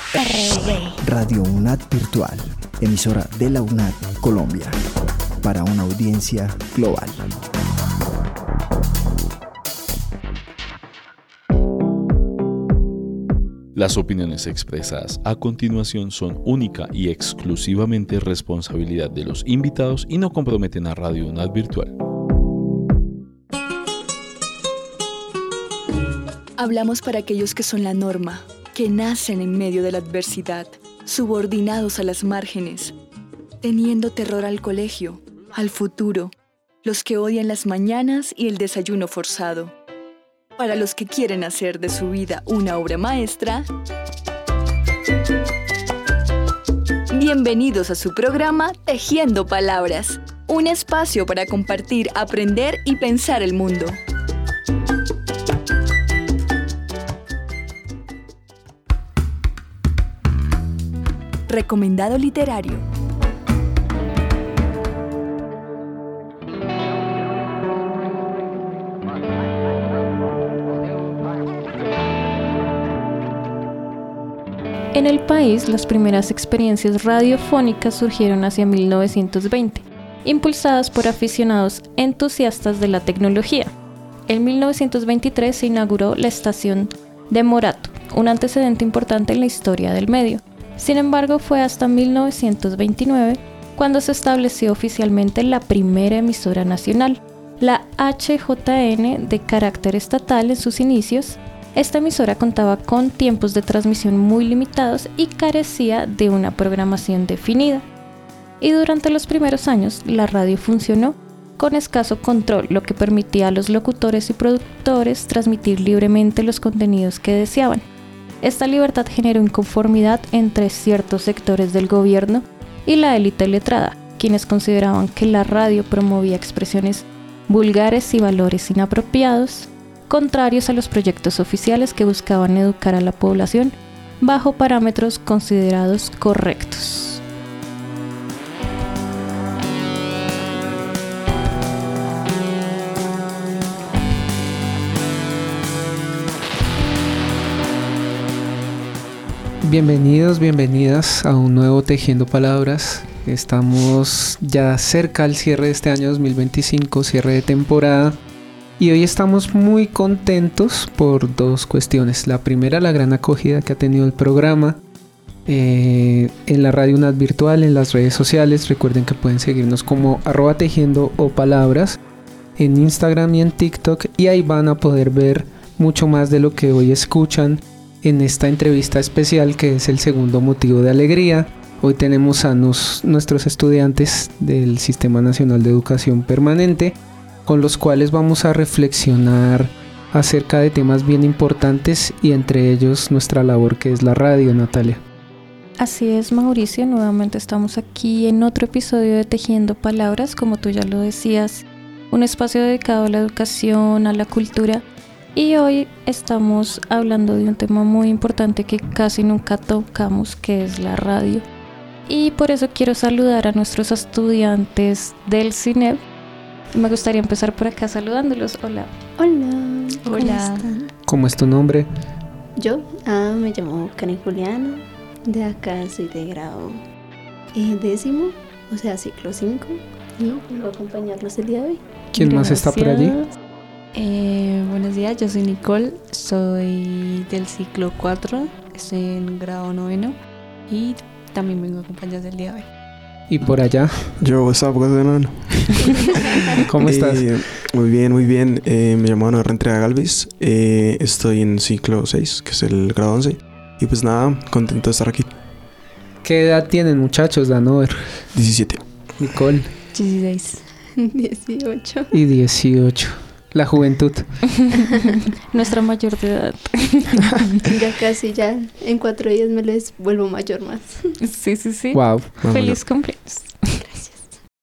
Radio UNAD Virtual, emisora de la UNAD Colombia, para una audiencia global. Las opiniones expresadas a continuación son única y exclusivamente responsabilidad de los invitados y no comprometen a Radio UNAD Virtual. Hablamos para aquellos que son la norma, que nacen en medio de la adversidad, subordinados a las márgenes, teniendo terror al colegio, al futuro, los que odian las mañanas y el desayuno forzado. Para los que quieren hacer de su vida una obra maestra, bienvenidos a su programa Tejiendo Palabras, un espacio para compartir, aprender y pensar el mundo. Recomendado literario. En el país, las primeras experiencias radiofónicas surgieron hacia 1920, impulsadas por aficionados entusiastas de la tecnología. En 1923 se inauguró la estación de Morato, un antecedente importante en la historia del medio. Sin embargo, fue hasta 1929 cuando se estableció oficialmente la primera emisora nacional, la HJN, de carácter estatal en sus inicios. Esta emisora contaba con tiempos de transmisión muy limitados y carecía de una programación definida. Y durante los primeros años, la radio funcionó con escaso control, lo que permitía a los locutores y productores transmitir libremente los contenidos que deseaban. Esta libertad generó inconformidad entre ciertos sectores del gobierno y la élite letrada, quienes consideraban que la radio promovía expresiones vulgares y valores inapropiados, contrarios a los proyectos oficiales que buscaban educar a la población bajo parámetros considerados correctos. Bienvenidos, bienvenidas a un nuevo Tejiendo Palabras. Estamos ya cerca al cierre de este año 2025, cierre de temporada. Y hoy estamos muy contentos por dos cuestiones. La primera, la gran acogida que ha tenido el programa en la Radio UNAD Virtual, en las redes sociales. Recuerden que pueden seguirnos como @tejiendo_palabras en Instagram y en TikTok. Y ahí van a poder ver mucho más de lo que hoy escuchan en esta entrevista especial, que es el segundo motivo de alegría. Hoy tenemos a nuestros estudiantes del Sistema Nacional de Educación Permanente, con los cuales vamos a reflexionar acerca de temas bien importantes y entre ellos nuestra labor, que es la radio, Natalia. Así es, Mauricio, nuevamente estamos aquí en otro episodio de Tejiendo Palabras, como tú ya lo decías, un espacio dedicado a la educación, a la cultura. Y hoy estamos hablando de un tema muy importante que casi nunca tocamos, que es la radio. Y por eso quiero saludar a nuestros estudiantes del CINEB. Me gustaría empezar por acá saludándolos. Hola. Hola. ¿Cómo están? ¿Cómo es tu nombre? Yo me llamo Karen Juliana. De acá soy de grado 10º, o sea, ciclo 5. Y vengo a acompañarlos el día de hoy. ¿Quién más está por allí? Buenos días, yo soy Nicole, soy del ciclo 4, estoy en grado 9 y también vengo a acompañar el día de hoy. ¿Y por allá? Yo, ¿Cómo estás? Muy bien, muy bien. Me llamo Ana Rentería Galvis, estoy en ciclo 6, que es el grado 11. Y pues nada, contento de estar aquí. ¿Qué edad tienen, muchachos, Danover? 17. Nicole. 16. 18. Y 18. La juventud. Nuestra mayor de edad. Ya casi, ya en 4 días me les vuelvo mayor más. Sí. Wow. Feliz cumpleaños. Gracias.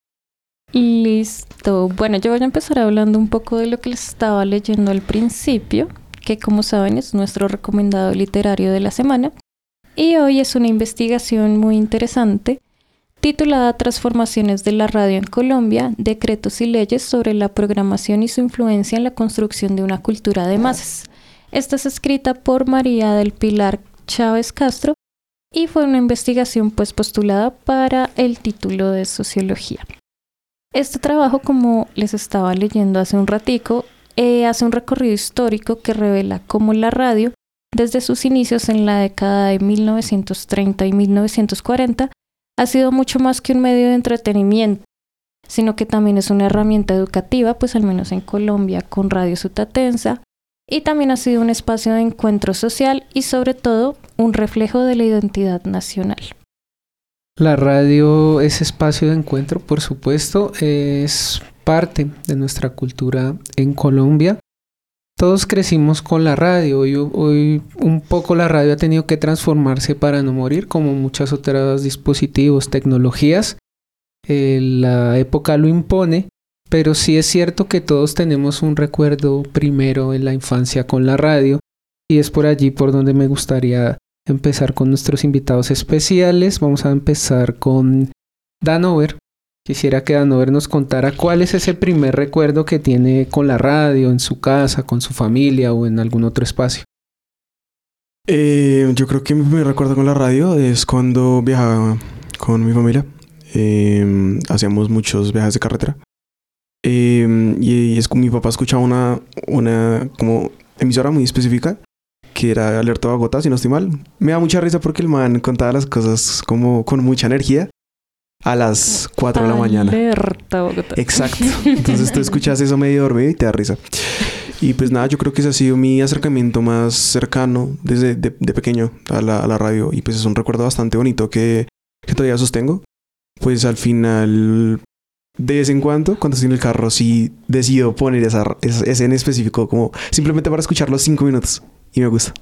Listo. Bueno, yo voy a empezar hablando un poco de lo que les estaba leyendo al principio, que como saben es nuestro recomendado literario de la semana. Y hoy es una investigación muy interesante titulada Transformaciones de la radio en Colombia, decretos y leyes sobre la programación y su influencia en la construcción de una cultura de masas. Esta es escrita por María del Pilar Chávez Castro y fue una investigación pues postulada para el título de sociología. Este trabajo, como les estaba leyendo hace un ratico, hace un recorrido histórico que revela cómo la radio, desde sus inicios en la década de 1930 y 1940, ha sido mucho más que un medio de entretenimiento, sino que también es una herramienta educativa, pues al menos en Colombia con Radio Sutatensa, y también ha sido un espacio de encuentro social y sobre todo un reflejo de la identidad nacional. La radio es espacio de encuentro, por supuesto, es parte de nuestra cultura en Colombia. Todos crecimos con la radio, hoy un poco la radio ha tenido que transformarse para no morir, como muchos otros dispositivos, tecnologías. La época lo impone, pero sí es cierto que todos tenemos un recuerdo primero en la infancia con la radio, y es por allí por donde me gustaría empezar con nuestros invitados especiales. Vamos a empezar con Danover. Quisiera que Danover nos contara cuál es ese primer recuerdo que tiene con la radio, en su casa, con su familia o en algún otro espacio. Yo creo que mi primer recuerdo con la radio es cuando viajaba con mi familia. Hacíamos muchos viajes de carretera. Y es como mi papá escuchaba una como emisora muy específica que era Alerta Bogotá, si no estoy mal. Me da mucha risa porque el man contaba las cosas como con mucha energía a las 4 de la mañana. Alerta Bogotá. Exacto. Entonces tú escuchas eso medio dormido y te da risa. Y pues nada, yo creo que ese ha sido mi acercamiento más cercano desde de pequeño a la radio. Y pues es un recuerdo bastante bonito que todavía sostengo. Pues al final, de vez en cuando estoy en el carro, sí decido poner ese en específico, como simplemente para escuchar los 5 minutos. Y me gusta.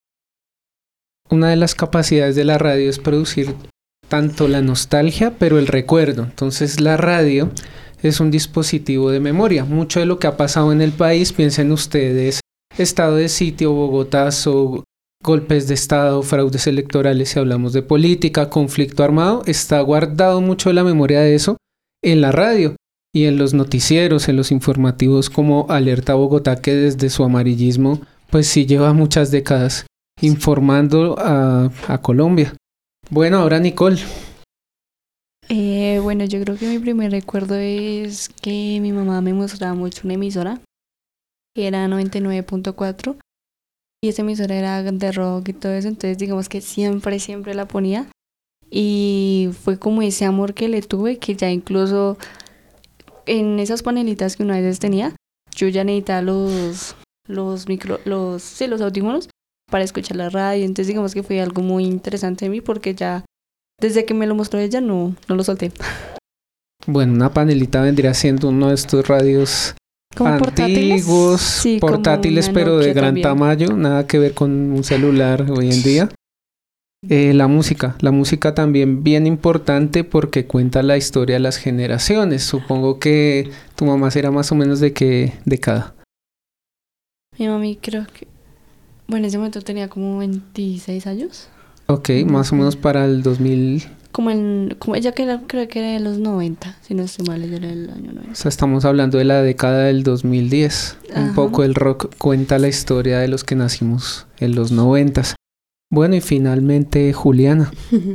Una de las capacidades de la radio es producir tanto la nostalgia, pero el recuerdo. Entonces la radio es un dispositivo de memoria. Mucho de lo que ha pasado en el país, piensen ustedes, estado de sitio, bogotazo, golpes de estado, fraudes electorales, si hablamos de política, conflicto armado, está guardado mucho de la memoria de eso en la radio y en los noticieros, en los informativos como Alerta Bogotá, que desde su amarillismo pues sí lleva muchas décadas informando a Colombia. Bueno, ahora Nicole. Bueno, yo creo que mi primer recuerdo es que mi mamá me mostraba mucho una emisora que era 99.4 y esa emisora era de rock y todo eso, entonces digamos que siempre la ponía y fue como ese amor que le tuve que ya incluso en esas panelitas que una vez tenía, yo ya necesitaba los audífonos para escuchar la radio, entonces digamos que fue algo muy interesante de mí porque ya desde que me lo mostró ella no lo solté. Bueno, una panelita vendría siendo uno de estos radios antiguos, sí, portátiles pero de gran tamaño, nada que ver con un celular hoy en día. La música también bien importante porque cuenta la historia de las generaciones. Supongo que tu mamá será más o menos de qué década. Mi mami creo que, bueno, en ese momento tenía como 26 años. Ok, más o menos para el 2000. Como ella creo que era de los 90, si no estoy mal, ella era del año 90. O sea, estamos hablando de la década del 2010. Ajá. Un poco el rock cuenta la historia de los que nacimos en los 90. Bueno, y finalmente Juliana.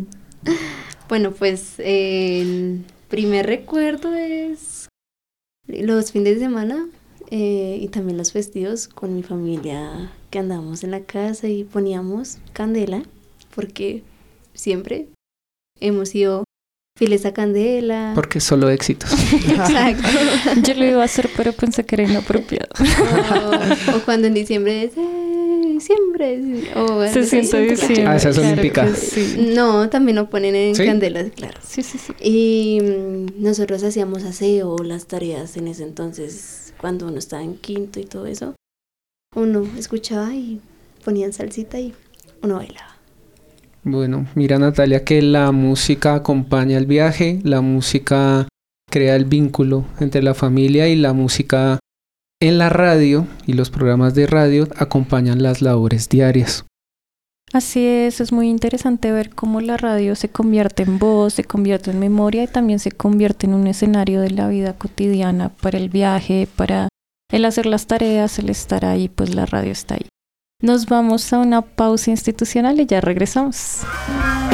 Bueno, pues el primer recuerdo es los fines de semana y también los festivos con mi familia, que andábamos en la casa y poníamos candela, porque siempre hemos sido fieles a candela. Porque solo éxitos. Exacto. Yo lo iba a hacer, pero pensé que era inapropiado. O cuando en diciembre es diciembre. Se siente diciembre. Ah, esa es olímpica. Sí. No, también lo ponen en candelas, claro. Sí. Y nosotros hacíamos aseo, las tareas en ese entonces, cuando uno estaba en quinto y todo eso. Uno escuchaba y ponían salsita y uno bailaba. Bueno, mira Natalia que la música acompaña el viaje, la música crea el vínculo entre la familia y la música en la radio y los programas de radio acompañan las labores diarias. Así es muy interesante ver cómo la radio se convierte en voz, se convierte en memoria y también se convierte en un escenario de la vida cotidiana para el viaje, para el hacer las tareas, el estar ahí, pues la radio está ahí. Nos vamos a una pausa institucional y ya regresamos.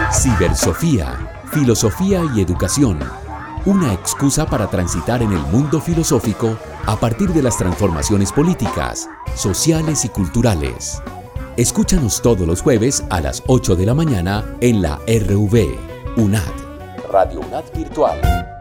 Cibersofía, filosofía y educación. Una excusa para transitar en el mundo filosófico a partir de las transformaciones políticas, sociales y culturales. Escúchanos todos los jueves a las 8 de la mañana en la RV, UNAD, Radio UNAD Virtual.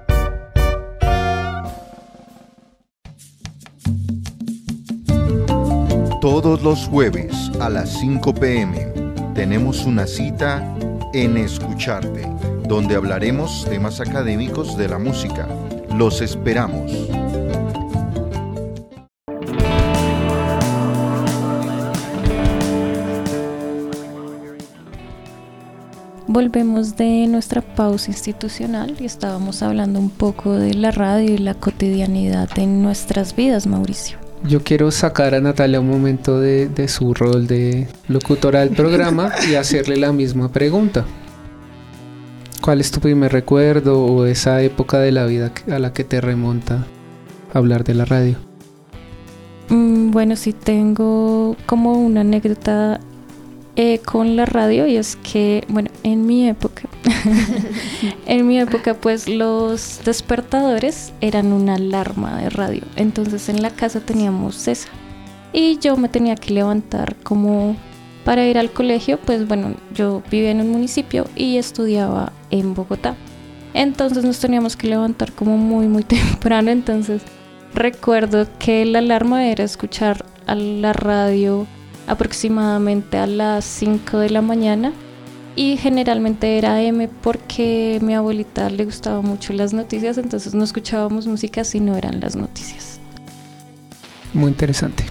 Todos los jueves a las 5 p.m. tenemos una cita en Escucharte, donde hablaremos temas académicos de la música. Los esperamos. Volvemos de nuestra pausa institucional y estábamos hablando un poco de la radio y la cotidianidad en nuestras vidas, Mauricio. Yo quiero sacar a Natalia un momento de su rol de locutora del programa y hacerle la misma pregunta. ¿Cuál es tu primer recuerdo o esa época de la vida a la que te remonta hablar de la radio? Bueno, sí tengo como una anécdota con la radio, y es que, bueno, en mi época pues los despertadores eran una alarma de radio. Entonces en la casa teníamos esa y yo me tenía que levantar como para ir al colegio. Pues bueno, yo vivía en un municipio y estudiaba en Bogotá, entonces nos teníamos que levantar como muy temprano. Entonces recuerdo que la alarma era escuchar a la radio aproximadamente a las 5 de la mañana, y generalmente era AM porque a mi abuelita le gustaban mucho las noticias, entonces no escuchábamos música si no eran las noticias. Muy interesante.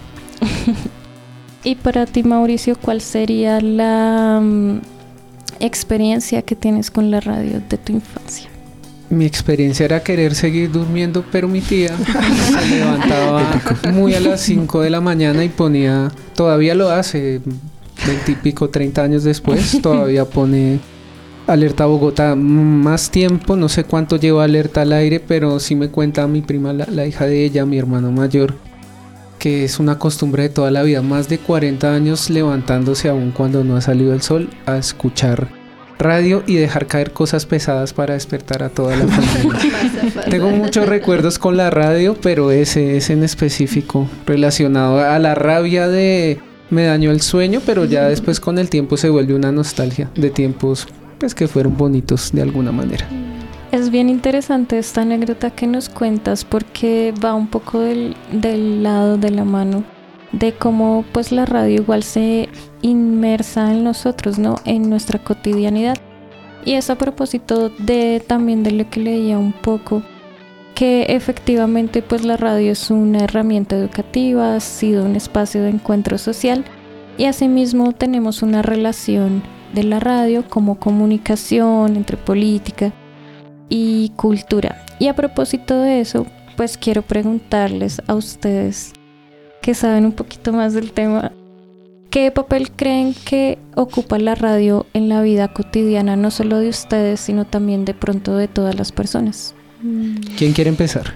Y para ti, Mauricio, ¿cuál sería la experiencia que tienes con la radio de tu infancia? Mi experiencia era querer seguir durmiendo, pero mi tía se levantaba muy a las 5 de la mañana y ponía, todavía lo hace, 20 y pico, 30 años después, todavía pone Alerta Bogotá. Más tiempo, no sé cuánto lleva Alerta al aire, pero sí me cuenta mi prima, la hija de ella, mi hermano mayor, que es una costumbre de toda la vida, más de 40 años levantándose aún cuando no ha salido el sol a escuchar radio y dejar caer cosas pesadas para despertar a toda la familia. Tengo muchos recuerdos con la radio, pero ese en específico relacionado a la rabia de me dañó el sueño, pero ya después con el tiempo se vuelve una nostalgia de tiempos pues que fueron bonitos de alguna manera. Es bien interesante esta anécdota que nos cuentas, porque va un poco del lado de la mano de cómo pues la radio igual se inmersa en nosotros, ¿no? En nuestra cotidianidad. Y es a propósito también de lo que leía un poco, que efectivamente pues la radio es una herramienta educativa, ha sido un espacio de encuentro social, y asimismo tenemos una relación de la radio como comunicación entre política y cultura. Y a propósito de eso, pues quiero preguntarles a ustedes que saben un poquito más del tema, ¿qué papel creen que ocupa la radio en la vida cotidiana, no solo de ustedes, sino también de pronto de todas las personas? ¿Quién quiere empezar?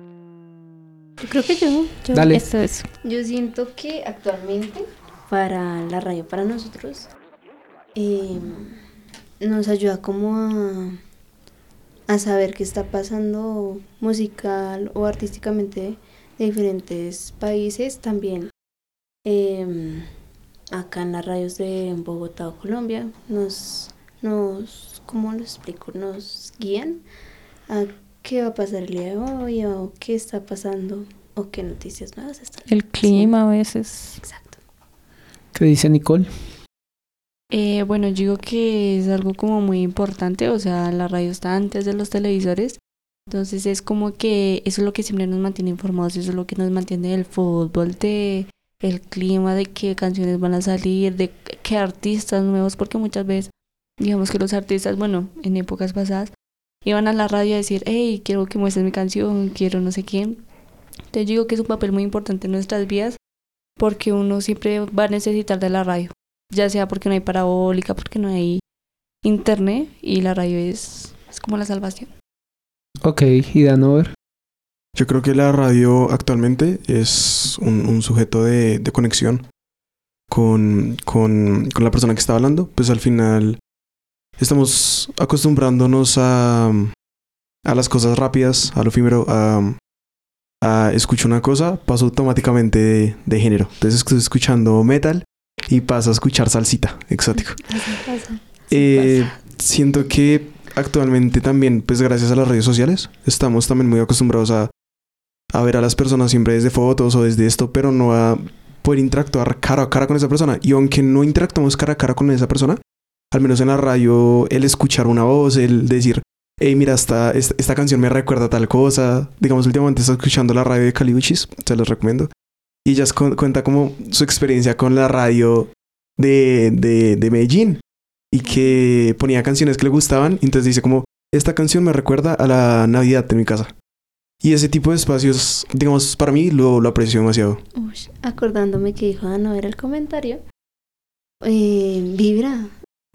Yo creo que yo. Dale. Eso es. Yo siento que actualmente para la radio, para nosotros, nos ayuda como a saber qué está pasando musical o artísticamente de diferentes países. También acá en las radios de Bogotá o Colombia ¿cómo lo explico? Nos guían a qué va a pasar el día de hoy, o qué está pasando, o qué noticias nuevas están. El clima a veces. Exacto. ¿Qué dice Nicole? Bueno, yo digo que es algo como muy importante, o sea, la radio está antes de los televisores, entonces es como que eso es lo que siempre nos mantiene informados, eso es lo que nos mantiene del fútbol, de el clima, de qué canciones van a salir, de qué artistas nuevos, porque muchas veces, digamos que los artistas, bueno, en épocas pasadas, iban a la radio a decir, hey, quiero que muestres mi canción, quiero no sé qué. Entonces yo digo que es un papel muy importante en nuestras vidas, porque uno siempre va a necesitar de la radio, ya sea porque no hay parabólica, porque no hay internet, y la radio es como la salvación. Ok, y Danover. Yo creo que la radio actualmente es un sujeto de conexión con la persona que está hablando. Pues al final estamos acostumbrándonos a las cosas rápidas, a lo efímero, escucho una cosa, paso automáticamente de género. Entonces estoy escuchando metal y paso a escuchar salsita, exótico. Siento que actualmente también, pues gracias a las redes sociales, estamos también muy acostumbrados a ver a las personas siempre desde fotos o desde esto, pero no a poder interactuar cara a cara con esa persona. Y aunque no interactuamos cara a cara con esa persona, al menos en la radio, el escuchar una voz, el decir, hey, mira, esta canción me recuerda a tal cosa. Digamos, últimamente estoy escuchando la radio de Caliuchis, se los recomiendo. Y ella cuenta como su experiencia con la radio de Medellín. Y que ponía canciones que le gustaban. Y entonces dice como, esta canción me recuerda a la Navidad de mi casa. Y ese tipo de espacios, digamos, para mí lo aprecio demasiado. Acordándome que dijo Ana, era el comentario. Vibra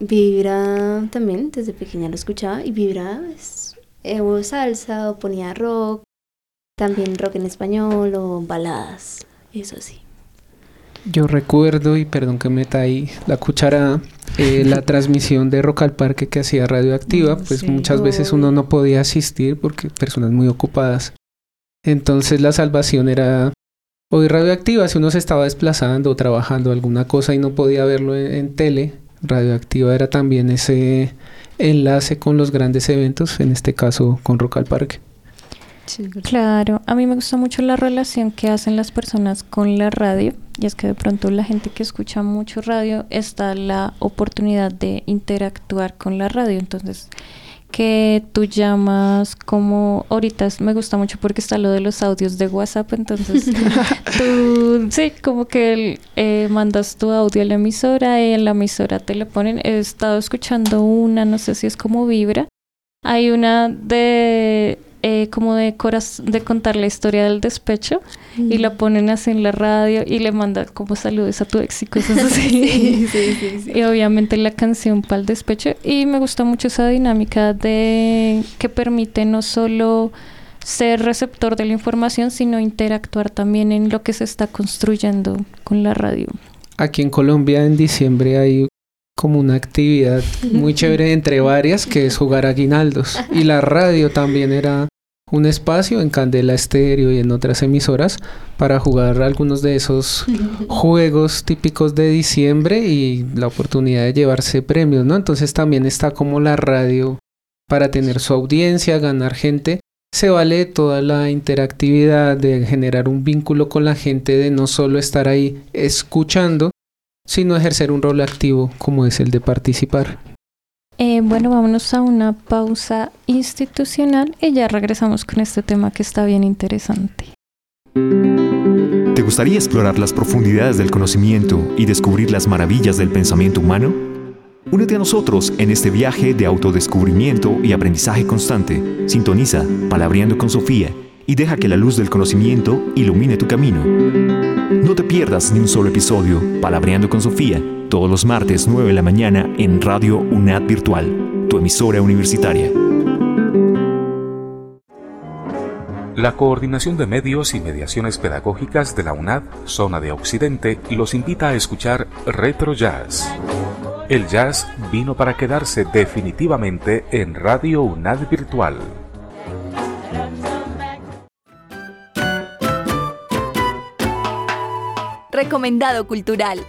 también, desde pequeña lo escuchaba. Y Vibra o salsa, o ponía rock. También rock en español o baladas. Eso sí. Yo recuerdo, y perdón que meta ahí la cuchara, la transmisión de Rock al Parque que hacía Radioactiva, pues sí, muchas veces uno no podía asistir porque personas muy ocupadas. Entonces la salvación era oír Radioactiva. Si uno se estaba desplazando o trabajando alguna cosa y no podía verlo en tele, Radioactiva era también ese enlace con los grandes eventos, en este caso con Rock al Parque. Claro, a mí me gusta mucho la relación que hacen las personas con la radio, y es que de pronto la gente que escucha mucho radio está la oportunidad de interactuar con la radio. Entonces, que tú llamas, como ahorita me gusta mucho porque está lo de los audios de WhatsApp, entonces tú, sí, como que mandas tu audio a la emisora y en la emisora te lo ponen. He estado escuchando una, no sé si es como Vibra, hay una de como de contar la historia del despecho, y la ponen así en la radio y le mandan como saludos a tu ex y cosas así. Sí. Y obviamente la canción para el despecho, y me gusta mucho esa dinámica de que permite no solo ser receptor de la información, sino interactuar también en lo que se está construyendo con la radio. Aquí en Colombia en diciembre hay como una actividad muy chévere entre varias, que es jugar aguinaldos, y la radio también era un espacio en Candela Estéreo y en otras emisoras para jugar algunos de esos juegos típicos de diciembre y la oportunidad de llevarse premios, ¿no? Entonces también está como la radio para tener su audiencia, ganar gente. Se vale toda la interactividad de generar un vínculo con la gente, de no solo estar ahí escuchando, sino ejercer un rol activo como es el de participar. Bueno, vámonos a una pausa institucional y ya regresamos con este tema que está bien interesante. ¿Te gustaría explorar las profundidades del conocimiento y descubrir las maravillas del pensamiento humano? Únete a nosotros en este viaje de autodescubrimiento y aprendizaje constante. Sintoniza Palabreando con Sofía y deja que la luz del conocimiento ilumine tu camino. No te pierdas ni un solo episodio. Palabreando con Sofía, todos los martes 9 de la mañana en Radio UNAD Virtual, tu emisora universitaria. La Coordinación de Medios y Mediaciones Pedagógicas de la UNAD, Zona de Occidente, los invita a escuchar Retro Jazz. El jazz vino para quedarse definitivamente en Radio UNAD Virtual. Recomendado cultural.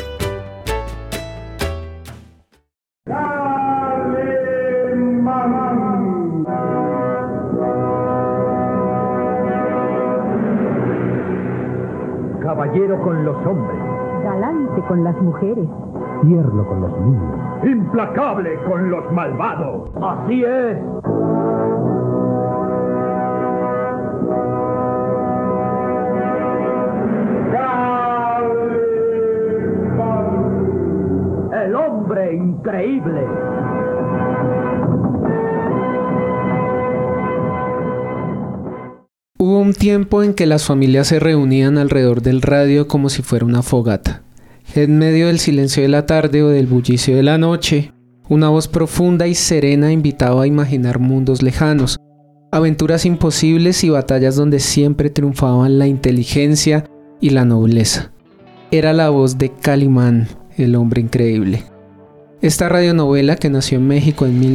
Caballero con los hombres, galante con las mujeres, tierno con los niños, implacable con los malvados. Así es. El hombre increíble. Hubo un tiempo en que las familias se reunían alrededor del radio como si fuera una fogata. En medio del silencio de la tarde o del bullicio de la noche, una voz profunda y serena invitaba a imaginar mundos lejanos, aventuras imposibles y batallas donde siempre triunfaban la inteligencia y la nobleza. Era la voz de Calimán, el hombre increíble. Esta radionovela, que nació en México en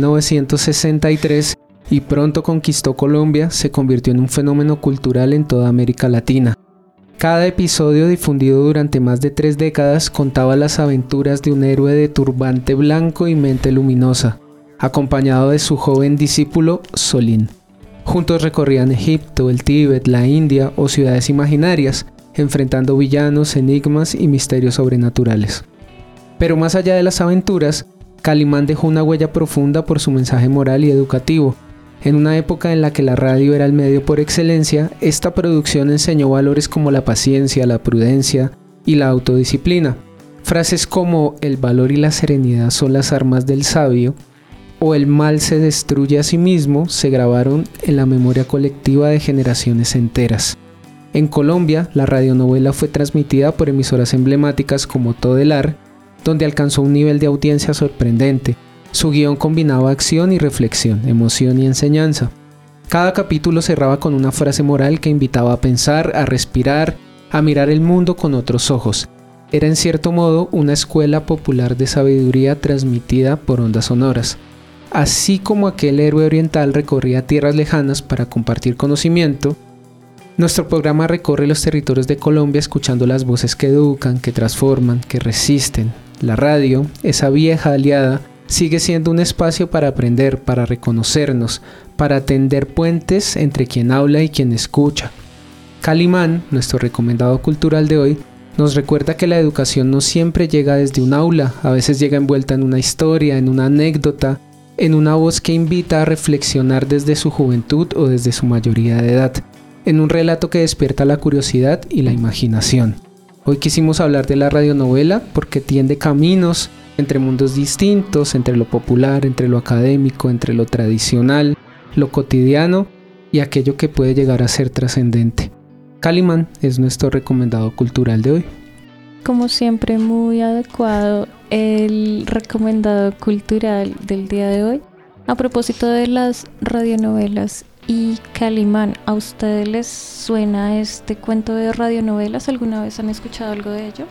1963 y pronto conquistó Colombia, se convirtió en un fenómeno cultural en toda América Latina. Cada episodio, difundido durante más de 3 décadas, contaba las aventuras de un héroe de turbante blanco y mente luminosa, acompañado de su joven discípulo Solín. Juntos recorrían Egipto, el Tíbet, la India o ciudades imaginarias, enfrentando villanos, enigmas y misterios sobrenaturales. Pero más allá de las aventuras, Calimán dejó una huella profunda por su mensaje moral y educativo. En una época en la que la radio era el medio por excelencia, esta producción enseñó valores como la paciencia, la prudencia y la autodisciplina. Frases como "el valor y la serenidad son las armas del sabio" o "el mal se destruye a sí mismo" se grabaron en la memoria colectiva de generaciones enteras. En Colombia, la radionovela fue transmitida por emisoras emblemáticas como Todelar, donde alcanzó un nivel de audiencia sorprendente. Su guión combinaba acción y reflexión, emoción y enseñanza. Cada capítulo cerraba con una frase moral que invitaba a pensar, a respirar, a mirar el mundo con otros ojos. Era en cierto modo una escuela popular de sabiduría transmitida por ondas sonoras. Así como aquel héroe oriental recorría tierras lejanas para compartir conocimiento, nuestro programa recorre los territorios de Colombia escuchando las voces que educan, que transforman, que resisten. La radio, esa vieja aliada, sigue siendo un espacio para aprender, para reconocernos, para tender puentes entre quien habla y quien escucha. Calimán, nuestro recomendado cultural de hoy, nos recuerda que la educación no siempre llega desde un aula, a veces llega envuelta en una historia, en una anécdota, en una voz que invita a reflexionar desde su juventud o desde su mayoría de edad, en un relato que despierta la curiosidad y la imaginación. Hoy quisimos hablar de la radionovela porque tiende caminos entre mundos distintos, entre lo popular, entre lo académico, entre lo tradicional, lo cotidiano y aquello que puede llegar a ser trascendente. Calimán es nuestro recomendado cultural de hoy. Como siempre, muy adecuado el recomendado cultural del día de hoy. A propósito de las radionovelas y Calimán, ¿a ustedes les suena este cuento de radionovelas? ¿Alguna vez han escuchado algo de ello?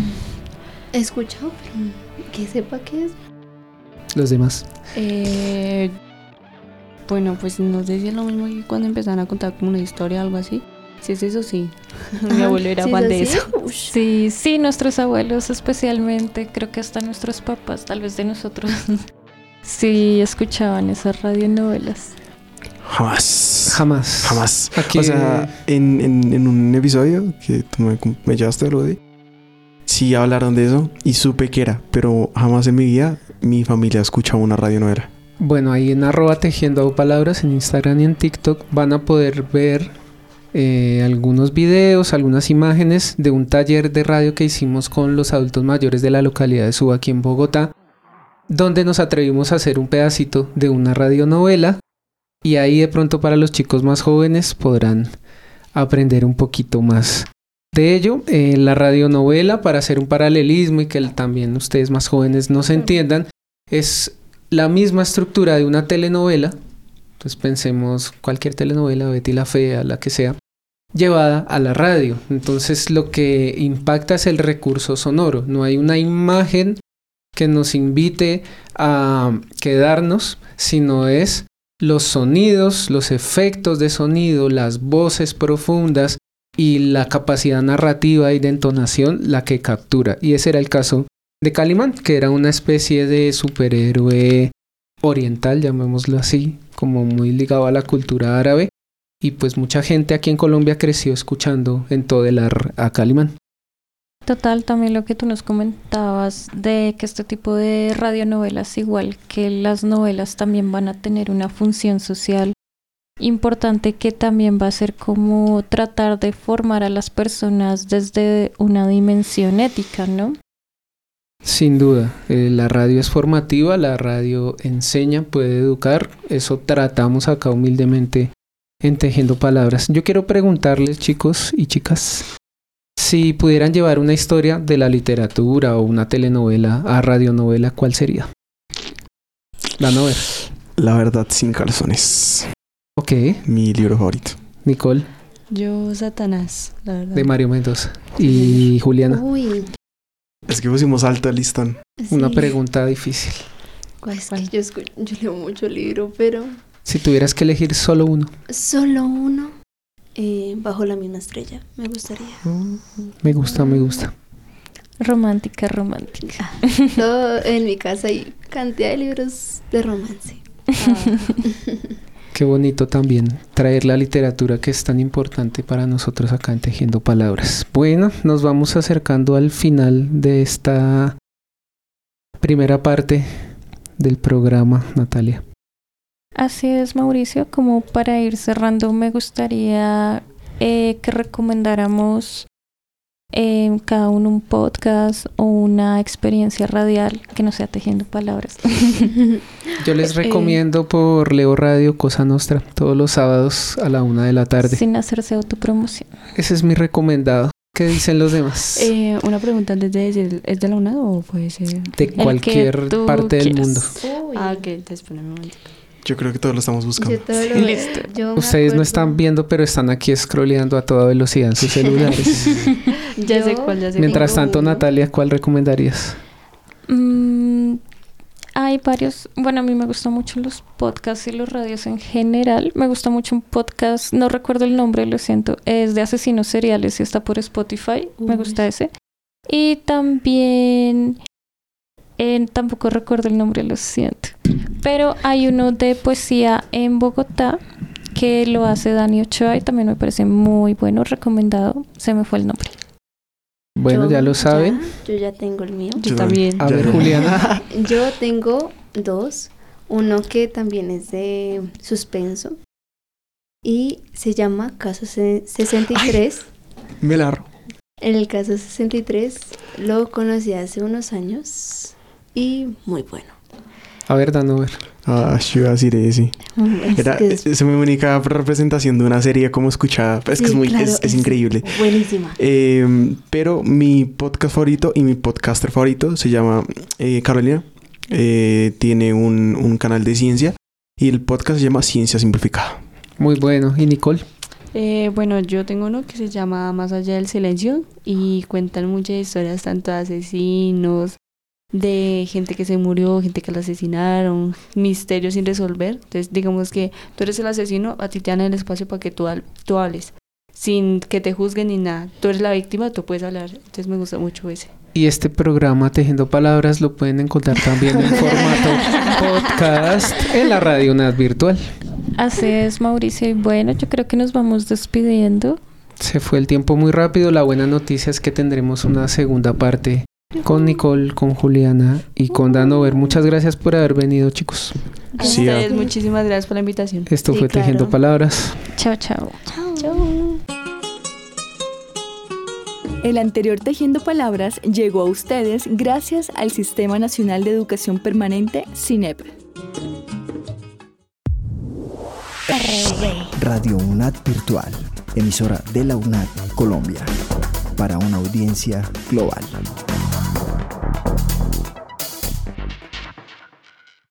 He escuchado, pero que sepa qué es. Los demás. Bueno, pues no sé si es lo mismo que cuando empezaron a contar como una historia o algo así. Si es eso, sí. Mi abuelo era fan de eso. Sí, nuestros abuelos especialmente, creo que hasta nuestros papás, tal vez de nosotros, sí escuchaban esas radionovelas. Jamás. Aquí... O sea, en un episodio que tú me llevaste algo de... Sí hablaron de eso y supe que era, pero jamás en mi vida mi familia escuchaba una radionovela. Bueno, ahí en @tejiendopalabras en Instagram y en TikTok van a poder ver algunos videos, algunas imágenes de un taller de radio que hicimos con los adultos mayores de la localidad de Suba, aquí en Bogotá, donde nos atrevimos a hacer un pedacito de una radionovela y ahí de pronto para los chicos más jóvenes podrán aprender un poquito más de ello. La radionovela, para hacer un paralelismo y que también ustedes más jóvenes nos entiendan, es la misma estructura de una telenovela. Entonces pensemos cualquier telenovela, Betty la Fea, la que sea, llevada a la radio. Entonces lo que impacta es el recurso sonoro. No hay una imagen que nos invite a quedarnos, sino es los sonidos, los efectos de sonido, las voces profundas y la capacidad narrativa y de entonación la que captura. Y ese era el caso de Calimán, que era una especie de superhéroe oriental, llamémoslo así, como muy ligado a la cultura árabe. Y pues mucha gente aquí en Colombia creció escuchando en Todelar a Calimán. Total, también lo que tú nos comentabas de que este tipo de radionovelas, igual que las novelas, también van a tener una función social importante que también va a ser como tratar de formar a las personas desde una dimensión ética, ¿no? Sin duda, la radio es formativa, la radio enseña, puede educar, eso tratamos acá humildemente en Tejiendo Palabras. Yo quiero preguntarles, chicos y chicas, si pudieran llevar una historia de la literatura o una telenovela a radionovela, ¿cuál sería? La novela. La verdad, sin calzones. Ok. Mi libro favorito. Nicole. Yo, Satanás, la verdad. De Mario Mendoza. Y Juliana. Uy, Es que pusimos alto el listón. Una pregunta difícil. Es que yo leo mucho libro, pero... Si tuvieras que elegir solo uno. Solo uno. Bajo la misma estrella, me gustaría. Me gusta. Romántica. Todo en mi casa hay cantidad de libros de romance. Qué bonito también traer la literatura que es tan importante para nosotros acá en Tejiendo Palabras. Bueno, nos vamos acercando al final de esta primera parte del programa, Natalia. Así es, Mauricio. Como para ir cerrando, me gustaría que recomendáramos cada uno un podcast o una experiencia radial que no sea Tejiendo Palabras. Yo les recomiendo por Leo Radio Cosa Nostra todos los sábados a la 1 de la tarde. Sin hacerse autopromoción. Ese es mi recomendado. ¿Qué dicen los demás? Una pregunta antes de decir, ¿es de la UNAD o puede ser de cualquier parte del mundo? Ok, entonces poneme un momento. Yo creo que todos lo estamos buscando. Listo. Ustedes no están viendo, pero están aquí scrolleando a toda velocidad en sus celulares. Ya sé cuál. Mientras tanto, Natalia, ¿cuál recomendarías? Hay varios. Bueno, a mí me gustan mucho los podcasts y los radios en general. Me gusta mucho un podcast, no recuerdo el nombre, lo siento. Es de asesinos seriales y está por Spotify. Me gusta ese. Y también... tampoco recuerdo el nombre, lo siento. Pero hay uno de poesía en Bogotá que lo hace Dani Ochoa y también me parece muy bueno, recomendado. Se me fue el nombre. Bueno, ya lo saben. Yo ya tengo el mío. Yo también. A ver, Juliana. Yo tengo dos. Uno que también es de suspenso y se llama Caso 63. Me largo. En el caso 63 lo conocí hace unos años y muy bueno. A ver, Danover. Yo iba a decir ese. Es mi única representación de una serie como escuchada. Es que es increíble. Buenísima. Pero mi podcast favorito y mi podcaster favorito se llama Carolina. Tiene un canal de ciencia y el podcast se llama Ciencia Simplificada. Muy bueno. ¿Y Nicole? Bueno, yo tengo uno que se llama Más Allá del Silencio y cuentan muchas historias, tanto de asesinos, de gente que se murió, gente que la asesinaron, misterios sin resolver. Entonces, digamos que tú eres el asesino, a ti te dan el espacio para que tú hables, sin que te juzguen ni nada. Tú eres la víctima, tú puedes hablar. Entonces me gusta mucho ese. Y este programa Tejiendo Palabras lo pueden encontrar también en formato podcast en la Radio UNAD virtual. Así es, Mauricio. Y bueno, yo creo que nos vamos despidiendo. Se fue el tiempo muy rápido. La buena noticia es que tendremos una segunda parte con Nicole, con Juliana y con Danover. Muchas gracias por haber venido, chicos. A ustedes, muchísimas gracias por la invitación. Esto fue Tejiendo Palabras. Chao, chao. Chao. El anterior Tejiendo Palabras llegó a ustedes gracias al Sistema Nacional de Educación Permanente, SINEP. Radio UNAD Virtual, emisora de la UNAD Colombia, para una audiencia global.